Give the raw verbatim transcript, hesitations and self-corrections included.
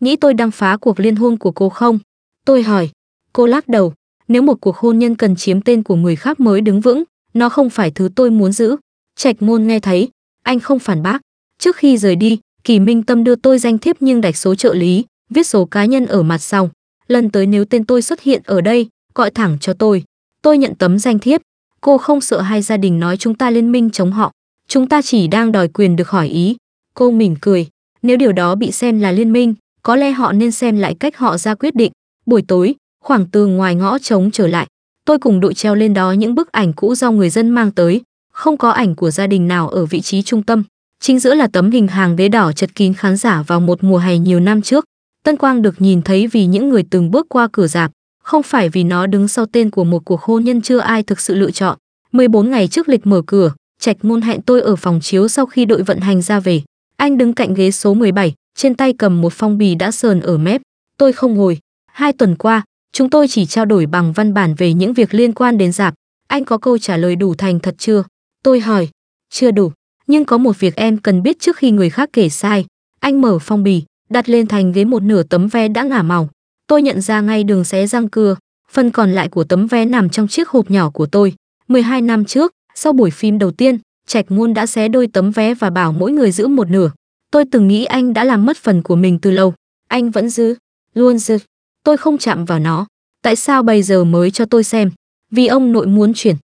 nghĩ tôi đang phá cuộc liên hôn của cô không? Tôi hỏi. Cô lắc đầu. Nếu một cuộc hôn nhân cần chiếm tên của người khác mới đứng vững, nó không phải thứ tôi muốn giữ. Trạch Môn nghe thấy, anh không phản bác. Trước khi rời đi, Kỳ Minh Tâm đưa tôi danh thiếp nhưng đạch số trợ lý, viết số cá nhân ở mặt sau. Lần tới nếu tên tôi xuất hiện ở đây, gọi thẳng cho tôi. Tôi nhận tấm danh thiếp. Cô không sợ hai gia đình nói chúng ta liên minh chống họ. Chúng ta chỉ đang đòi quyền được hỏi ý. Cô mỉm cười. Nếu điều đó bị xem là liên minh, có lẽ họ nên xem lại cách họ ra quyết định. Buổi tối, khoảng từ ngoài ngõ trống trở lại, tôi cùng đội treo lên đó những bức ảnh cũ do người dân mang tới. Không có ảnh của gia đình nào ở vị trí trung tâm. Chính giữa là tấm hình hàng ghế đỏ chật kín khán giả vào một mùa hè nhiều năm trước. Tân quang được nhìn thấy vì những người từng bước qua cửa rạp, không phải vì nó đứng sau tên của một cuộc hôn nhân chưa ai thực sự lựa chọn. mười bốn ngày trước lịch mở cửa, Trạch Môn hẹn tôi ở phòng chiếu sau khi đội vận hành ra về. Anh đứng cạnh ghế số mười bảy, trên tay cầm một phong bì đã sờn ở mép. Tôi không ngồi. Hai tuần qua, chúng tôi chỉ trao đổi bằng văn bản về những việc liên quan đến rạp. Anh có câu trả lời đủ thành thật chưa? Tôi hỏi. Chưa đủ. Nhưng có một việc em cần biết trước khi người khác kể sai. Anh mở phong bì, đặt lên thành ghế một nửa tấm vé đã ngả màu. Tôi nhận ra ngay đường xé răng cưa. Phần còn lại của tấm vé nằm trong chiếc hộp nhỏ của tôi. mười hai năm trước, sau buổi phim đầu tiên, Trạch Môn đã xé đôi tấm vé và bảo mỗi người giữ một nửa. Tôi từng nghĩ anh đã làm mất phần của mình từ lâu. Anh vẫn giữ, luôn giữ. Tôi không chạm vào nó. Tại sao bây giờ mới cho tôi xem? Vì ông nội muốn chuyển.